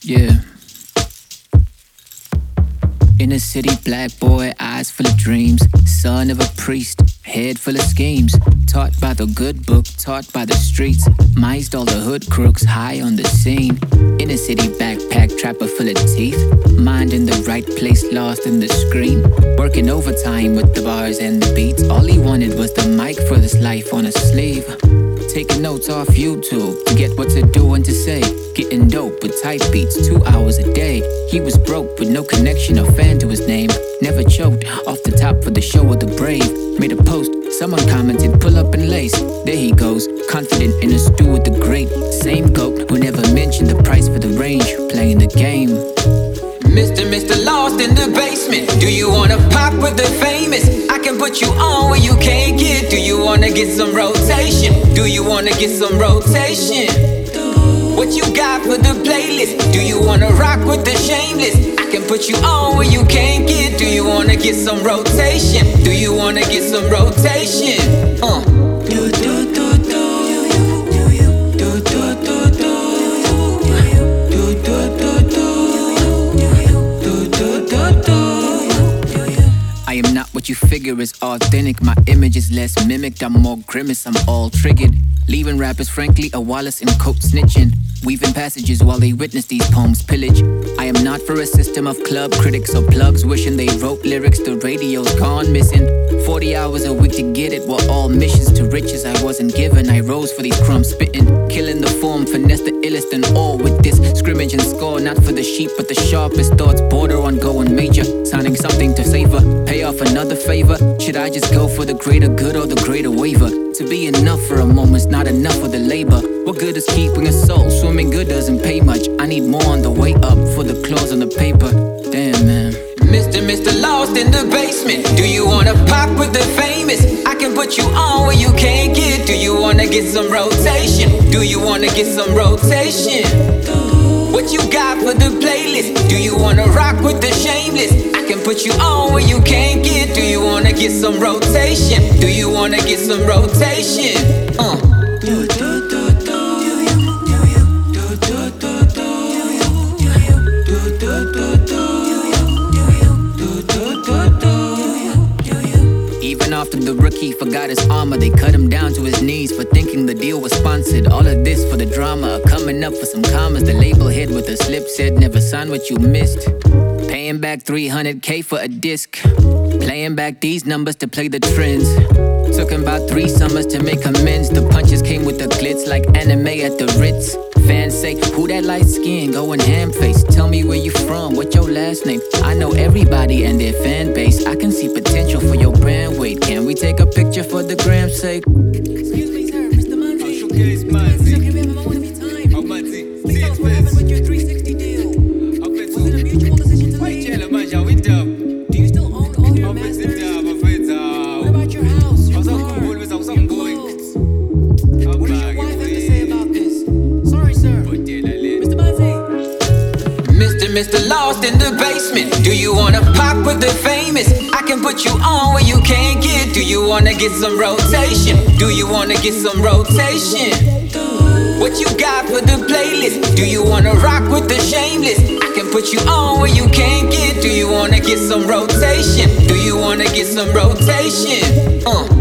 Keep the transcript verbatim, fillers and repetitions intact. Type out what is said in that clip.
Yeah. Inner city black boy, eyes full of dreams. Son of a priest, head full of schemes. Taught by the good book, taught by the streets. Mized all the hood crooks, high on the scene. Inner city backpack, trapper full of teeth. Mind in the right place, lost in the screen. Working overtime with the bars and the beats. All he wanted was the mic for this life on a sleeve. Taking notes off YouTube to get what to do and to say. Getting dope with tight beats, two hours a day. He was broke with no connection or fan to his name. Never choked, off the top for the show of the brave. Made a post, someone commented, pull up and lace. There he goes, confident in a stew with the great. Same goat who never mentioned the price for the range. Playing the game. Mister Mister Lost in the basement. Do you wanna pop with the famous? I can put you on where you can't get. Do you wanna get some rotation? Do you wanna get some rotation? What you got for the playlist? Do you wanna rock with the shameless? I can put you on where you can't get. Do you wanna get some rotation? Do you wanna get some rotation? Uh. Do do do do. Do do do do. I am not what you figure is authentic. My image is less mimicked, I'm more grimace, I'm all triggered. Leaving rappers frankly a Wallace and Coke snitching. Weaving passages while they witness these poems pillage. I am not for a system of club critics or plugs wishing they wrote lyrics the radio's gone missing. Forty hours a week to get it were all missions to riches I wasn't given. I rose for these crumbs spitting. Killing the form, finesse the illest and all with this scrimmage and score. Not for the sheep but the sharpest thoughts, border on going major. Signing something to savor, pay off another favor. Should I just go for the greater good or the greater waiver? To be enough for a moment's not enough for the labor. What good is keeping a soul? Swimming good doesn't pay much. I need more on the way up for the clause on the paper. Damn, man. Mister Mister Lost in the basement. Do you wanna pop with the famous? I can put you on where you can't get. Do you wanna get some rotation? Do you wanna get some rotation? What you got for the playlist? Do you wanna rock with the shameless? I can put you on where you can't get. Do you wanna get some rotation? Do you wanna get some rotation? Uh. Do do do do. Even after the rookie forgot his armor, they cut him down to his knees for thinking the deal was sponsored. All of this for the drama, coming up for some commas. The label hit with a slip said never sign what you missed. Paying back three hundred K for a disc. Playing back these numbers to play the trends. Took him about three summers to make amends. The punches came with the glitz like anime at the Ritz. Fans say, who that light skin, going ham face? Tell me where you from, what's your last name? I know everybody and their fan base. I can see potential for your brand weight. Can we take a picture for the gram's sake? Excuse me, sir, Mister Manzi. I'll showcase Manzi. Sir, can we have a moment of your time? Oh, Manzi. Please tell us what happened with your three sixty deal. Was it a mutual decision to make? Do you still own all your masters? What about your house, your car, your clothes? What does your wife have to say about this? Sorry, sir. Mister Manzi. Mister Mister Lost in the basement. Do you wanna pop with the famous? I can put you on where you can't get. Do you wanna get some rotation? Do you wanna get some rotation? What you got for the playlist? Do you wanna rock with the shameless? I can put you on where you can't get. Do you wanna get some rotation? Do you wanna get some rotation? Uh.